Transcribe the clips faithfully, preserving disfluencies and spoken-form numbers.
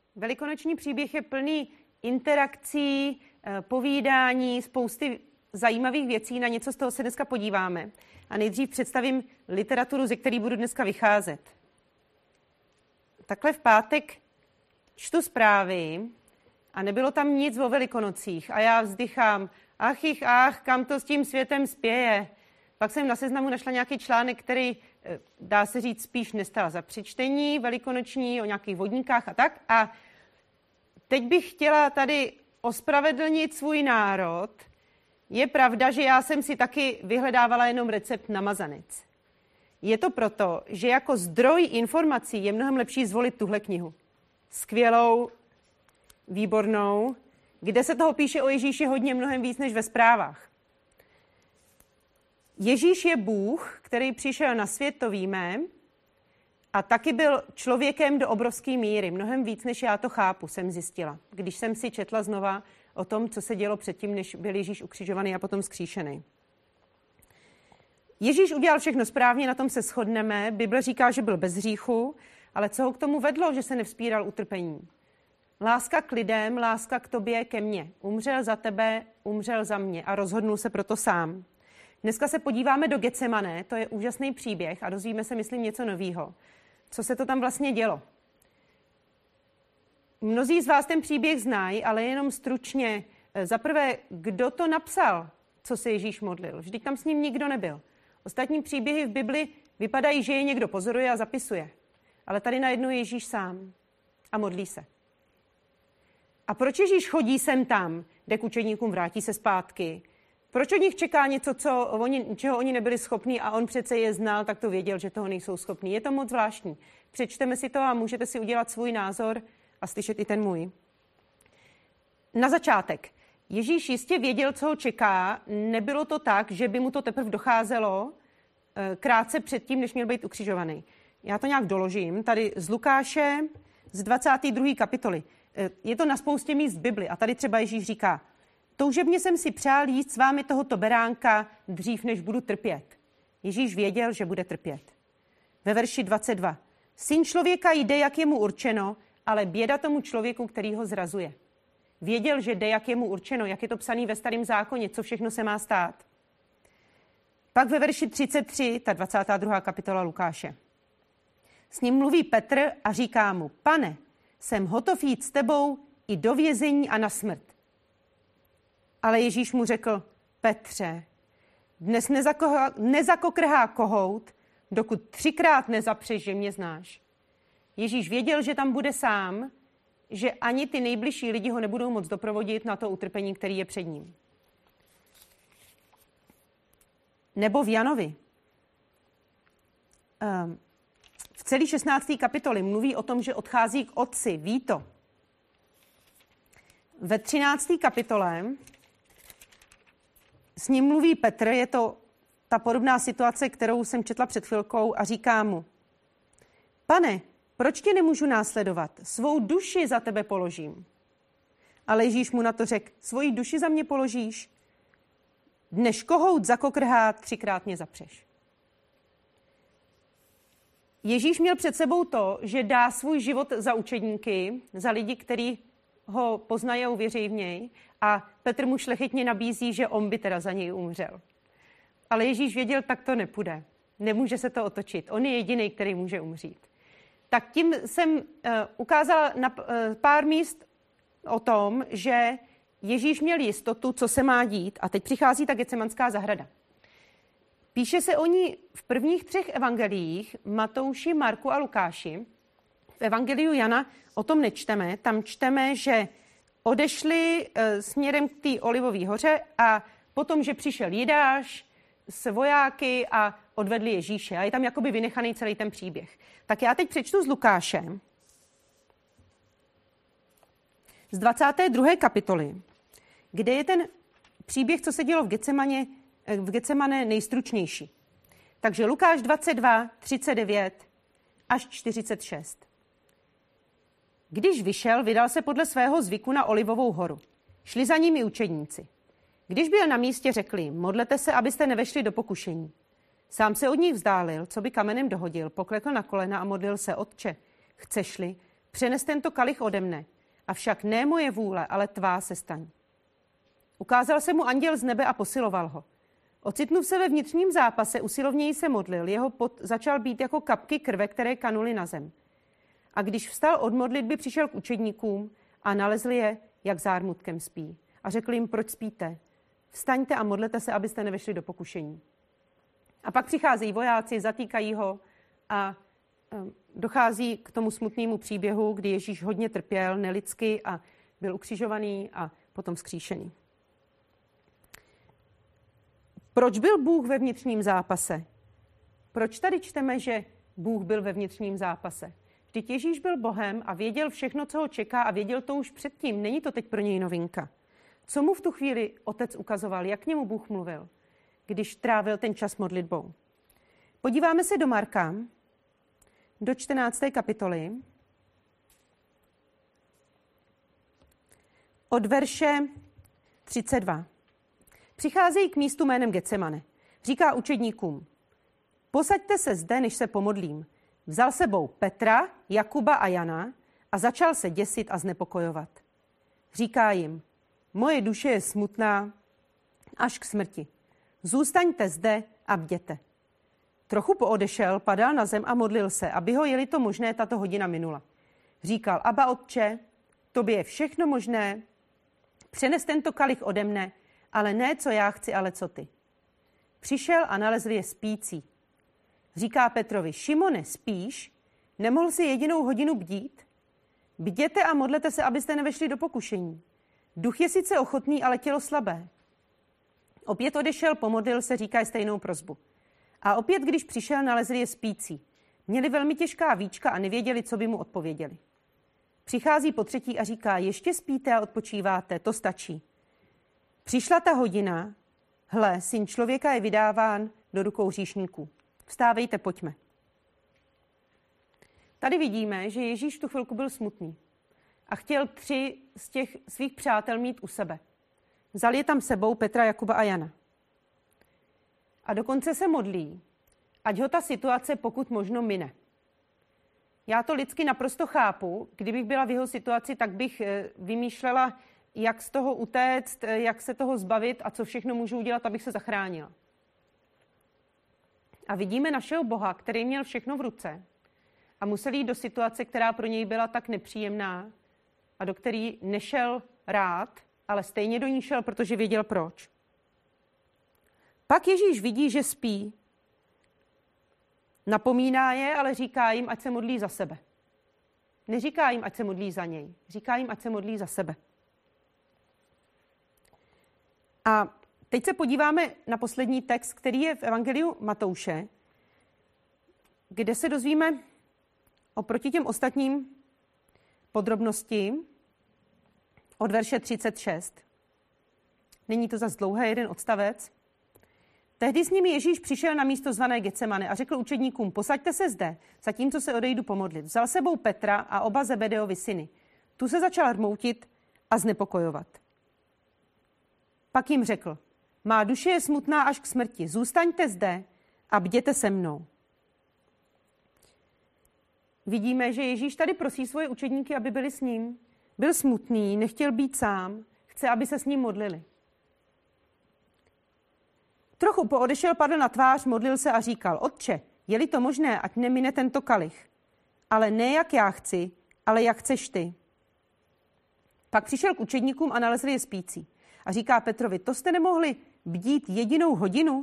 Velikonoční příběh je plný interakcí, povídání, spousty zajímavých věcí. Na něco z toho se dneska podíváme. A nejdřív představím literaturu, ze které budu dneska vycházet. Takhle v pátek čtu zprávy a nebylo tam nic o Velikonocích. A já vzdychám, ach jich, ach, kam to s tím světem spěje. Pak jsem na Seznamu našla nějaký článek, který, dá se říct, spíš nestál za přečtení velikonoční, o nějakých vodníkách a tak. A teď bych chtěla tady ospravedlnit svůj národ. Je pravda, že já jsem si taky vyhledávala jenom recept na mazanec. Je to proto, že jako zdroj informací je mnohem lepší zvolit tuhle knihu. Skvělou, výbornou, kde se toho píše o Ježíši hodně mnohem víc než ve zprávách. Ježíš je Bůh, který přišel na svět, to víme, a taky byl člověkem do obrovské míry. Mnohem víc, než já to chápu, jsem zjistila. Když jsem si četla znova o tom, co se dělo předtím, než byl Ježíš ukřižovaný a potom vzkříšený. Ježíš udělal všechno správně, na tom se shodneme. Bible říká, že byl bez hříchu, ale co ho k tomu vedlo, že se nevzpíral utrpení? Láska k lidem, láska k tobě, ke mně. Umřel za tebe, umřel za mě a rozhodnul se proto sám. Dneska se podíváme do Getsemane, to je úžasný příběh a dozvíme se, myslím, něco novýho. Co se to tam vlastně dělo? Mnozí z vás ten příběh znají, ale jenom stručně. Za prvé, kdo to napsal, co se Ježíš modlil? Vždyť tam s ním nikdo nebyl. Ostatní příběhy v Bibli vypadají, že je někdo pozoruje a zapisuje. Ale tady najednou Ježíš sám a modlí se. A proč Ježíš chodí sem tam, jde k učeníkům, vrátí se zpátky? Proč od nich čeká něco, co oni, čeho oni nebyli schopní a on přece je znal, tak to věděl, že toho nejsou schopní. Je to moc zvláštní. Přečteme si to a můžete si udělat svůj názor a slyšet i ten můj. Na začátek. Ježíš jistě věděl, co ho čeká. Nebylo to tak, že by mu to teprve docházelo krátce předtím, než měl být ukřižovaný. Já to nějak doložím. Tady z Lukáše z dvacáté druhé kapitoly. Je to na spoustě míst v Bibli a tady třeba Ježíš říká: toužebně jsem si přál jíst s vámi tohoto beránka dřív, než budu trpět. Ježíš věděl, že bude trpět. Ve verši dvacet dva. Syn člověka jde, jak je mu určeno, ale běda tomu člověku, který ho zrazuje. Věděl, že jde, jak je mu určeno, jak je to psaný ve Starém zákoně, co všechno se má stát. Pak ve verši třicet tři, ta dvacátá druhá kapitola Lukáše. S ním mluví Petr a říká mu: Pane, jsem hotov jít s tebou i do vězení a na smrt. Ale Ježíš mu řekl: Petře, dnes nezako- nezakokrhá kohout, dokud třikrát nezapřeš, že mě znáš. Ježíš věděl, že tam bude sám, že ani ty nejbližší lidi ho nebudou moc doprovodit na to utrpení, který je před ním. Nebo v Janovi. V celé šestnácté kapitoli mluví o tom, že odchází k otci, ví to. Ve třinácté kapitole s ním mluví Petr, je to ta podobná situace, kterou jsem četla před chvilkou, a říká mu: Pane, proč tě nemůžu následovat? Svou duši za tebe položím. Ale Ježíš mu na to řekl: svoji duši za mě položíš? Dnež kohout zakokrhá, třikrát mě zapřeš. Ježíš měl před sebou to, že dá svůj život za učedníky, za lidi, kteří ho poznají a uvěří v něj, a Petr mu šlechetně nabízí, že on by teda za něj umřel. Ale Ježíš věděl, tak to nepůjde. Nemůže se to otočit. On je jediný, který může umřít. Tak tím jsem uh, ukázala na uh, pár míst o tom, že Ježíš měl jistotu, co se má dít, a teď přichází ta Getsemanská zahrada. Píše se o ní v prvních třech evangeliích, Matouši, Marku a Lukáši. V evangeliu Jana o tom nečteme, tam čteme, že odešli uh, směrem k té Olivové hoře a potom, že přišel Jidáš s vojáky a odvedli Ježíše. A je tam jakoby vynechaný celý ten příběh. Tak já teď přečtu z Lukáše, z dvacáté druhé kapitoly, kde je ten příběh, co se dělo v Getsemaně, v Getsemane nejstručnější. Takže Lukáš dvacet dva, třicet devět až čtyřicet šest. Když vyšel, vydal se podle svého zvyku na Olivovou horu. Šli za ním i učedníci. Když byl na místě, řekli: modlete se, abyste nevešli do pokušení. Sám se od nich vzdálil, co by kamenem dohodil, poklekl na kolena a modlil se: Otče, chceš-li, Přenes tento kalich ode mne, avšak ne moje vůle, ale tvá se staň. Ukázal se mu anděl z nebe a posiloval ho. Ocitnuv se ve vnitřním zápase, usilovněji se modlil, jeho pot začal být jako kapky krve, které kanuly na zem. A když vstal od modlitby, přišel k učedníkům a nalezl je, jak zármutkem spí. A řekl jim, proč spíte? Vstaňte a modlete se, abyste nevešli do pokušení. A pak přicházejí vojáci, zatýkají ho a dochází k tomu smutnému příběhu, kdy Ježíš hodně trpěl nelidsky a byl ukřižovaný a potom vzkříšený. Proč byl Bůh ve vnitřním zápase? Proč tady čteme, že Bůh byl ve vnitřním zápase? Vždyť Ježíš byl Bohem a věděl všechno, co ho čeká a věděl to už předtím. Není to teď pro něj novinka. Co mu v tu chvíli otec ukazoval? Jak k němu Bůh mluvil, když trávil ten čas modlitbou? Podíváme se do Marka, do čtrnácté kapitoly, od verše třicet dva. Přicházejí k místu jménem Getsemane. Říká učedníkům, posaďte se zde, než se pomodlím. Vzal sebou Petra, Jakuba a Jana a začal se děsit a znepokojovat. Říká jim, moje duše je smutná až k smrti. Zůstaňte zde a bděte. Trochu poodešel, padal na zem a modlil se, aby ho, jeli to možné, tato hodina minula. Říkal, Abba Otče, tobě je všechno možné, přenes tento kalich ode mne, ale ne, co já chci, ale co ty. Přišel a nalezl je spící. Říká Petrovi, Šimone, spíš? Nemohl si jedinou hodinu bdít? Bděte a modlete se, abyste nevešli do pokušení. Duch je sice ochotný, ale tělo slabé. Opět odešel, pomodlil se, říká stejnou prosbu. A opět, když přišel, nalezli je spící. Měli velmi těžká víčka a nevěděli, co by mu odpověděli. Přichází po třetí a říká, ještě spíte a odpočíváte, to stačí. Přišla ta hodina, hle, syn člověka je vydáván do rukou hříšníků. Vstávejte, pojďme. Tady vidíme, že Ježíš v tu chvilku byl smutný a chtěl tři z těch svých přátel mít u sebe. Vzal je tam sebou Petra, Jakuba a Jana. A dokonce se modlí, ať ho ta situace pokud možno mine. Já to lidsky naprosto chápu. Kdybych byla v jeho situaci, tak bych vymýšlela, jak z toho utéct, jak se toho zbavit a co všechno můžu udělat, abych se zachránila. A vidíme našeho Boha, který měl všechno v ruce a musel jít do situace, která pro něj byla tak nepříjemná a do který nešel rád, ale stejně do ní šel, protože věděl proč. Pak Ježíš vidí, že spí. Napomíná je, ale říká jim, ať se modlí za sebe. Neříká jim, ať se modlí za něj. Říká jim, ať se modlí za sebe. A teď se podíváme na poslední text, který je v Evangeliu Matouše, kde se dozvíme oproti těm ostatním podrobnostím od verše třicet šest. Není to zas dlouhé, jeden odstavec. Tehdy s nimi Ježíš přišel na místo zvané Getsemane a řekl učedníkům, posaďte se zde, zatímco se odejdu pomodlit. Vzal sebou Petra a oba Zebedeovi syny. Tu se začal rmoutit a znepokojovat. Pak jim řekl, má duše je smutná až k smrti, zůstaňte zde a bděte se mnou. Vidíme, že Ježíš tady prosí svoje učedníky, aby byli s ním. Byl smutný, nechtěl být sám, chce, aby se s ním modlili. Trochu poodešel, padl na tvář, modlil se a říkal, Otče, je-li to možné, ať nemine tento kalich, ale ne jak já chci, ale jak chceš ty. Pak přišel k učedníkům a nalezl je spící. A říká Petrovi, to jste nemohli bdít jedinou hodinu?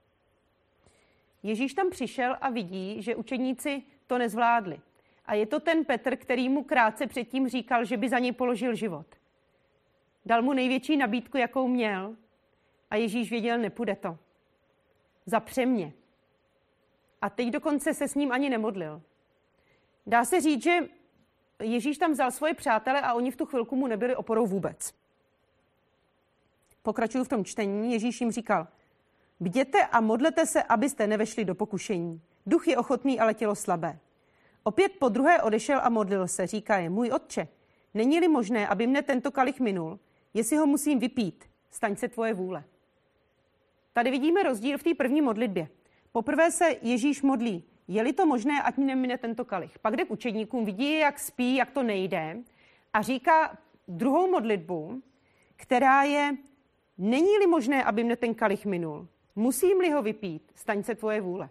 Ježíš tam přišel a vidí, že učedníci to nezvládli. A je to ten Petr, který mu krátce předtím říkal, že by za něj položil život. Dal mu největší nabídku, jakou měl, a Ježíš věděl, nepůjde to. Zapře mě. A teď dokonce se s ním ani nemodlil. Dá se říct, že Ježíš tam vzal svoje přátele a oni v tu chvilku mu nebyli oporou vůbec. Pokračuju v tom čtení. Ježíš jim říkal, bděte a modlete se, abyste nevešli do pokušení. Duch je ochotný, ale tělo slabé. Opět po druhé odešel a modlil se. Říká je, můj Otče, není-li možné, aby mne tento kalich minul, jestli ho musím vypít, staň se tvoje vůle. Tady vidíme rozdíl v té první modlitbě. Poprvé se Ježíš modlí, je-li to možné, ať mi nemine tento kalich. Pak jde k učedníkům, vidí, jak spí, jak to nejde a říká druhou modlitbu, která je, není-li možné, aby mne ten kalich minul, musím-li ho vypít, staň se tvoje vůle.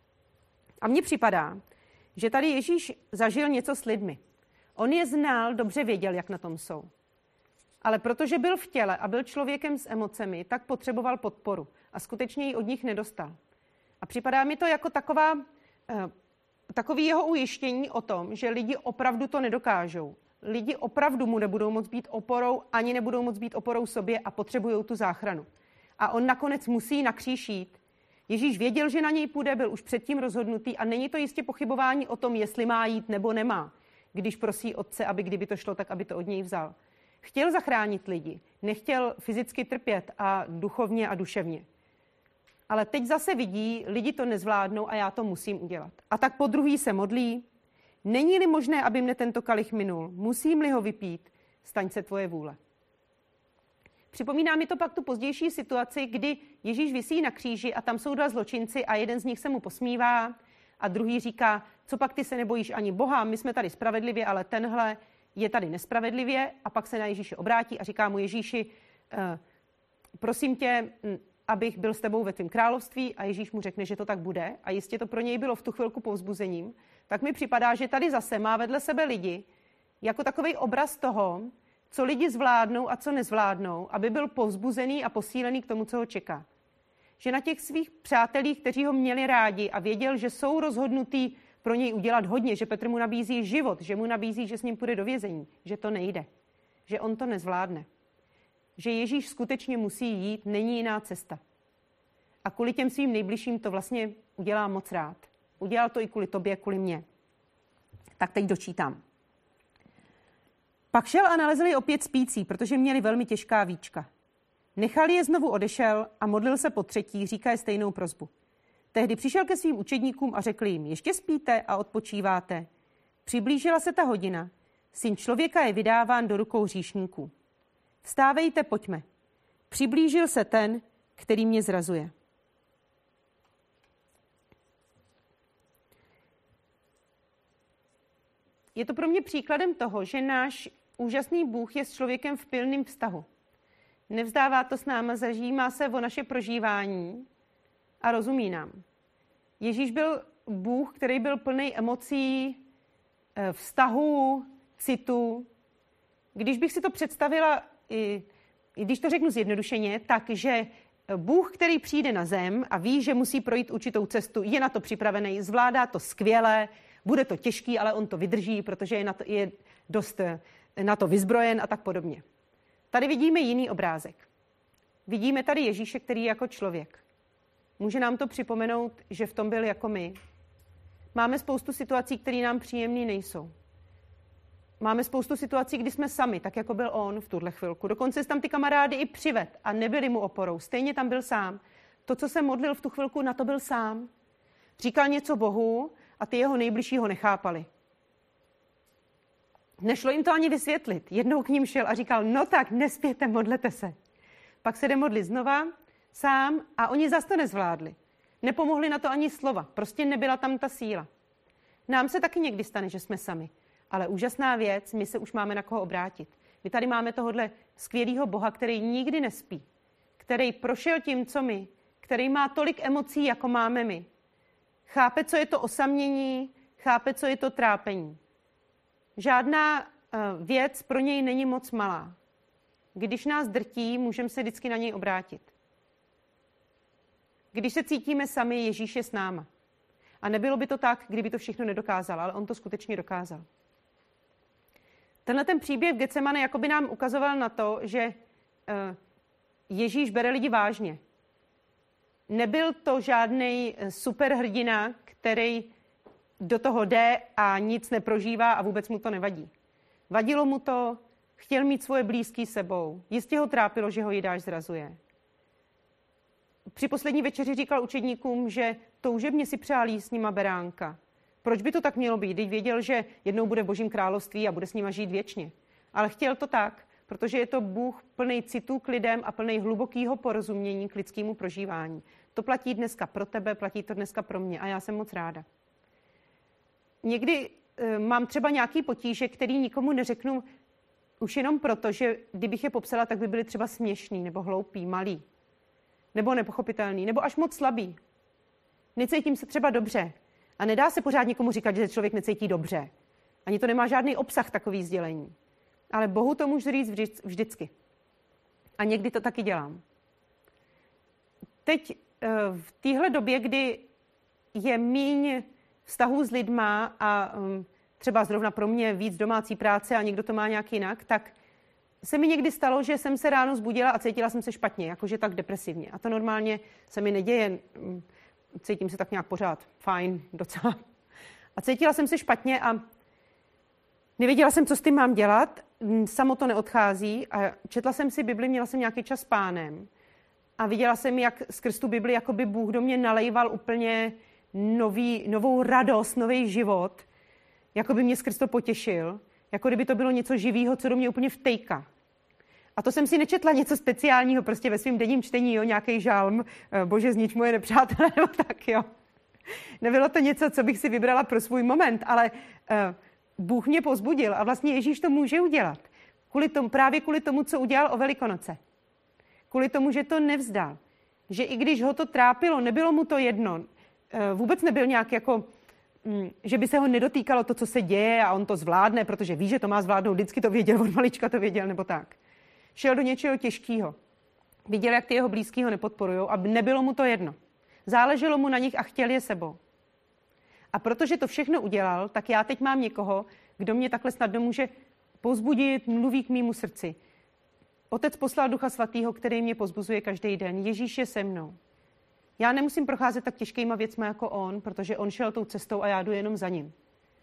A mně připadá, že tady Ježíš zažil něco s lidmi. On je znal, dobře věděl, jak na tom jsou. Ale protože byl v těle a byl člověkem s emocemi, tak potřeboval podporu a skutečně ji od nich nedostal. A připadá mi to jako taková, eh, takový jeho ujištění o tom, že lidi opravdu to nedokážou. Lidi opravdu mu nebudou moct být oporou, ani nebudou moct být oporou sobě a potřebují tu záchranu. A on nakonec musí na kříž jít. Ježíš věděl, že na něj půjde, byl už předtím rozhodnutý a není to jistě pochybování o tom, jestli má jít nebo nemá, když prosí otce, aby kdyby to šlo, tak aby to od něj vzal. Chtěl zachránit lidi, nechtěl fyzicky trpět a duchovně a duševně. Ale teď zase vidí, lidi to nezvládnou a já to musím udělat. A tak po druhý se modlí, není-li možné, aby mne tento kalich minul, musím-li ho vypít, staň se tvoje vůle. Připomíná mi to pak tu pozdější situaci, kdy Ježíš visí na kříži a tam jsou dva zločinci a jeden z nich se mu posmívá a druhý říká, co pak ty se nebojíš ani Boha, my jsme tady spravedlivě, ale tenhle je tady nespravedlivě a pak se na Ježíše obrátí a říká mu Ježíši, prosím tě, abych byl s tebou ve tvém království a Ježíš mu řekne, že to tak bude a jistě to pro něj bylo v tu chvilku povzbuzením, tak mi připadá, že tady zase má vedle sebe lidi jako takovej obraz toho, co lidi zvládnou a co nezvládnou, aby byl povzbuzený a posílený k tomu, co ho čeká. Že na těch svých přátelích, kteří ho měli rádi a věděl, že jsou rozhodnutí pro něj udělat hodně, že Petr mu nabízí život, že mu nabízí, že s ním půjde do vězení, že to nejde, že on to nezvládne. Že Ježíš skutečně musí jít, není jiná cesta. A kvůli těm svým nejbližším to vlastně udělá moc rád. Udělal to i kvůli tobě, kvůli mně. Tak teď dočítám. Pak šel a nalezl je opět spící, protože měli velmi těžká víčka. Nechal je, znovu odešel a modlil se po třetí, říká je stejnou prosbu. Tehdy přišel ke svým učedníkům a řekl jim, ještě spíte a odpočíváte. Přiblížila se ta hodina. Syn člověka je vydáván do rukou hříšníků. Vstávejte, pojďme. Přiblížil se ten, který mě zrazuje. Je to pro mě příkladem toho, že náš úžasný Bůh je s člověkem v pilném vztahu. Nevzdává to s náma, zažímá se o naše prožívání a rozumí nám. Ježíš byl Bůh, který byl plný emocí, vztahu, citu. Když bych si to představila, i, i když to řeknu zjednodušeně, takže Bůh, který přijde na zem a ví, že musí projít určitou cestu, je na to připravený, zvládá to skvěle, bude to těžký, ale on to vydrží, protože je, na to, je dost na to vyzbrojen a tak podobně. Tady vidíme jiný obrázek. Vidíme tady Ježíše, který je jako člověk. Může nám to připomenout, že v tom byl jako my. Máme spoustu situací, které nám příjemné nejsou. Máme spoustu situací, kdy jsme sami, tak jako byl on v tuhle chvilku. Dokonce tam ty kamarády i přived a nebyli mu oporou. Stejně tam byl sám. To, co se modlil v tu chvilku, na to byl sám. Říkal něco Bohu a ty jeho nejbližší ho nechápali. Nešlo jim to ani vysvětlit. Jednou k ním šel a říkal, no tak, nespěte, modlete se. Pak se jde modlit znova, sám a oni zas to nezvládli. Nepomohli na to ani slova, prostě nebyla tam ta síla. Nám se taky někdy stane, že jsme sami. Ale úžasná věc, my se už máme na koho obrátit. My tady máme tohodle skvělýho Boha, který nikdy nespí, který prošel tím, co my, který má tolik emocí, jako máme my. Chápe, co je to osamění, chápe, co je to trápení. Žádná uh, věc pro něj není moc malá. Když nás drtí, můžeme se vždycky na něj obrátit. Když se cítíme sami, Ježíš je s náma. A nebylo by to tak, kdyby to všechno nedokázal, ale on to skutečně dokázal. Tenhle ten příběh v Getsemane jakoby nám ukazoval na to, že uh, Ježíš bere lidi vážně. Nebyl to žádný superhrdina, který do toho jde a nic neprožívá a vůbec mu to nevadí. Vadilo mu to, chtěl mít svoje blízký sebou. Jistě ho trápilo, že ho Jidáš zrazuje. Při poslední večeři říkal učedníkům, že toužebně si přál jíst s nima beránka. Proč by to tak mělo být, když věděl, že jednou bude v Božím království a bude s nima žít věčně. Ale chtěl to tak, protože je to Bůh plný citů k lidem a plný hlubokého porozumění k lidskému prožívání. To platí dneska pro tebe, platí to dneska pro mě a já jsem moc ráda. někdy e, mám třeba nějaký potíže, který nikomu neřeknu už jenom proto, že kdybych je popsala, tak by byly třeba směšný, nebo hloupý, malý, nebo nepochopitelný, nebo až moc slabý. Necítím se třeba dobře. A nedá se pořád nikomu říkat, že člověk necítí dobře. Ani to nemá žádný obsah takový sdělení. Ale Bohu to můžu říct vždy, vždycky. A někdy to taky dělám. Teď v téhle době, kdy je míň vztahů s lidma a třeba zrovna pro mě víc domácí práce a někdo to má nějak jinak, tak se mi někdy stalo, že jsem se ráno zbudila a cítila jsem se špatně, jakože tak depresivně. A to normálně se mi neděje. Cítím se tak nějak pořád fajn docela. A cítila jsem se špatně a nevěděla jsem, co s tím mám dělat. Samo to neodchází a četla jsem si Bibli, měla jsem nějaký čas s Pánem a viděla jsem, jak skrz tu Bibli jakoby Bůh do mě nalejval úplně nový, novou radost, nový život. Jako by mě skrz to potěšil. Jako kdyby to bylo něco živého, co do mě úplně vtejka. A to jsem si nečetla něco speciálního, prostě ve svém denním čtení, jo, nějaký žalm, Bože, znič moje nepřátelé, nebo tak, jo. Nebylo to něco, co bych si vybrala pro svůj moment, ale uh, Bůh mě povzbudil a vlastně Ježíš to může udělat. Kvůli tomu, právě kvůli tomu, co udělal o Velikonoce. Kvůli tomu, že to nevzdal. Že i když ho to trápilo, nebylo mu to jedno. Uh, vůbec nebyl nějak jako, um, že by se ho nedotýkalo to, co se děje a on to zvládne, protože ví, že to má zvládnout. Vždycky to věděl, od malička to věděl, nebo tak. Šel do něčeho těžkého. Viděl, jak ty jeho blízký ho nepodporujou a nebylo mu to jedno. Záleželo mu na nich a chtěl je sebou. A protože to všechno udělal, tak já teď mám někoho, kdo mě takhle snadno může povzbudit, mluví k mému srdci. Otec poslal Ducha Svatého, který mě povzbuzuje každý den. Ježíš je se mnou. Já nemusím procházet tak těžkýma věcmi jako on, protože on šel tou cestou a já jdu jenom za ním.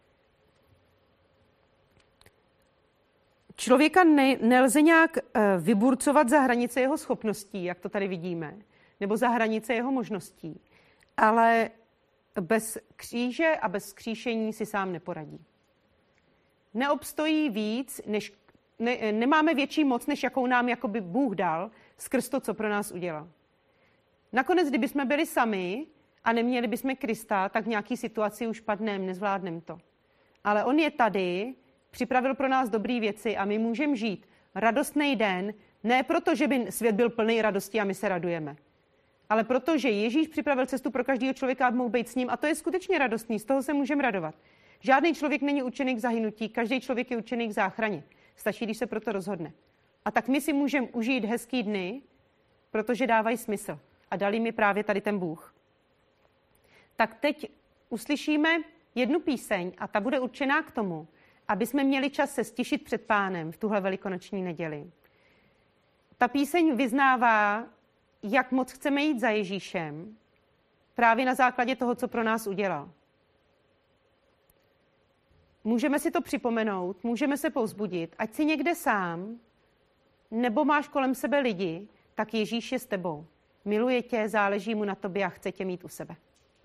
Člověka ne, nelze nějak uh, vyburcovat za hranice jeho schopností, jak to tady vidíme, nebo za hranice jeho možností, ale bez kříže a bez vzkříšení si sám neporadí. Neobstojí víc, než, ne, nemáme větší moc, než jakou nám jakoby Bůh dal skrz to, co pro nás udělal. Nakonec, kdybychom byli sami a neměli bychom Krista, tak v nějaké situaci už padneme, nezvládneme to. Ale on je tady, připravil pro nás dobré věci a my můžeme žít radostný den, ne proto, že by svět byl plný radosti a my se radujeme, ale proto, že Ježíš připravil cestu pro každého člověka, aby mohl být s ním a to je skutečně radostný, z toho se můžeme radovat. Žádný člověk není určený k zahynutí, každý člověk je určený k záchraně. Stačí, když se proto rozhodne. A tak my si můžeme užít hezký dny, protože dávají smysl. A dali mi právě tady ten Bůh. Tak teď uslyšíme jednu píseň a ta bude určená k tomu, aby jsme měli čas se stišit před Pánem v tuhle velikonoční neděli. Ta píseň vyznává, jak moc chceme jít za Ježíšem, právě na základě toho, co pro nás udělal. Můžeme si to připomenout, můžeme se povzbudit, ať si někde sám, nebo máš kolem sebe lidi, tak Ježíš je s tebou. Miluje tě, záleží mu na tobě a chce tě mít u sebe.